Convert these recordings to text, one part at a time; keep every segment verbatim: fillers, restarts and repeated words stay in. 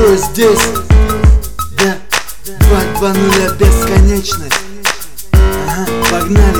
Трое здесь, да, два, два нуля, бесконечность. Ага, погнали.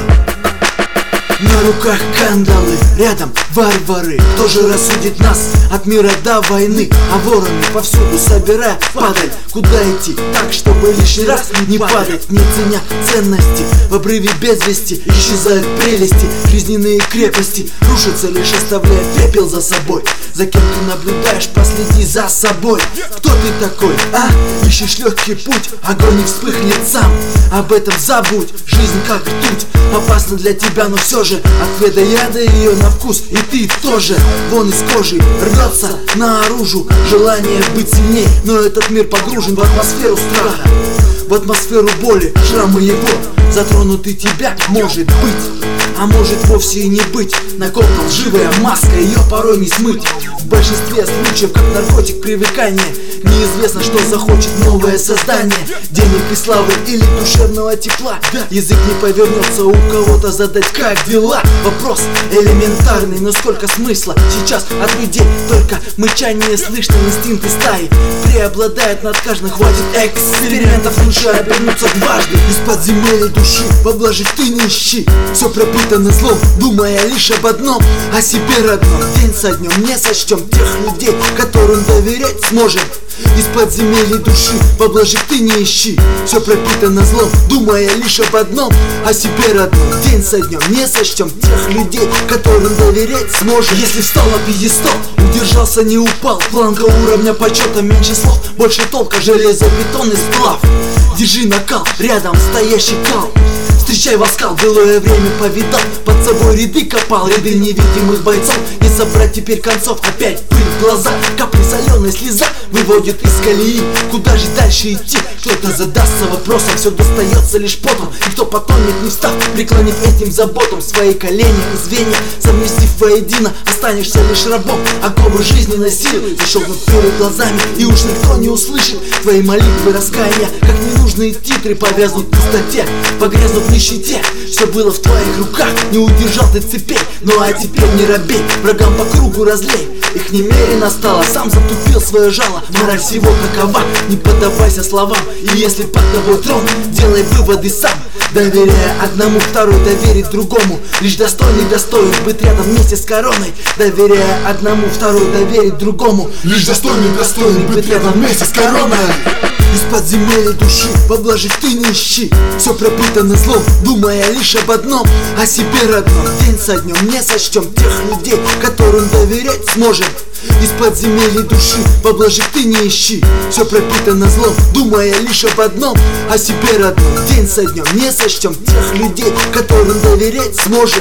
На руках кандалы, рядом варвары. Кто же рассудит нас от мира до войны? А вороны повсюду собирая падаль. Куда идти так, чтобы лишний раз не падать? Не ценя ценности, в обрыве без вести исчезают прелести, жизненные крепости рушатся, лишь оставляя пепел за собой. За кем ты наблюдаешь, последи за собой. Кто ты такой, а? Ищешь легкий путь, огонь не вспыхнет сам. Об этом забудь, жизнь как ртуть, опасна для тебя, но все же отведай яда ее на вкус, и ты тоже. Вон из кожи рвется наружу желание быть сильней, но этот мир погружен в атмосферу страха, в атмосферу боли. Шрамы его затронуты тебя, может быть, а может вовсе и не быть. Накопка лживая маска, ее порой не смыть. В большинстве случаев, как наркотик привыкания, неизвестно, что захочет новое создание. Денег и славы или душевного тепла. Язык не повернется у кого-то задать как дела. Вопрос элементарный, но сколько смысла сейчас от людей? Только мычание слышно, инстинкты стаи преобладают над каждым. Хватит экспериментов, лучше обернуться дважды. Из подземелья души поблажить ты не ищи. Все пропитано злом, думая лишь об одном, о себе родном. День со днем не сочтем тех людей, которым доверять сможем. Из подземелья души поблажек ты не ищи. Все пропитано злом, думая лишь об одном, о себе родном. День со днем не сочтем тех людей, которым доверять сможем. Если встал на пьедестал, удержался, не упал. Планка уровня почета, меньше слов, больше толка. Железобетон и сплав. Держи накал, рядом стоящий кал. Встречай воскал, былое время повидал, под собой ряды копал, ряды невидимых бойцов. Не собрать теперь концов, опять пыль в глаза, капли соленой слеза выводит из колеи. Куда же дальше идти? Кто-то задастся вопросом, все достается лишь потом. И кто потонет, не встав, преклонив этим заботам свои колени и звенья, совместив воедино, останешься лишь рабом. Оковы жизненной силы защелкнут перед глазами, и уж никто не услышит твои молитвы раскаяния. Как ненужные титры повязнут в пустоте, погрязнут в нищете. Все было в твоих руках, не удержал ты цепей. Ну а теперь не робей, врагам по кругу разлей. Их немерено стало, сам затупил свое жало. Мораль всего такова, не поддавайся словам. И если под тобой трон, делай выводы сам. Доверяя одному, второй доверит другому. Лишь достойный достоин быть рядом вместе с короной. Доверяя одному, второй доверит другому. Лишь достойный достоин быть рядом вместе с короной. Из подземелья души поблажек ты не ищи. Все пропитано злом, думая лишь об одном, о себе родном. День со днем не сочтем тех людей, которым доверять сможем. Из подземелья души поблажек ты не ищи. Все пропитано злом, думая лишь об одном, о себе родном. День со днем не сочтем тех людей, которым доверять сможем.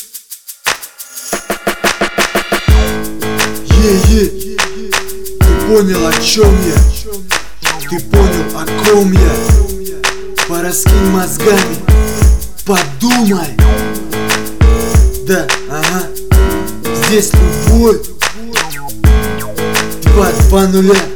Е-е, ты понял, о чем я? Ты понял, о ком я? Пораскинь мозгами, подумай. Да, ага, здесь любовь. Два, два нуля.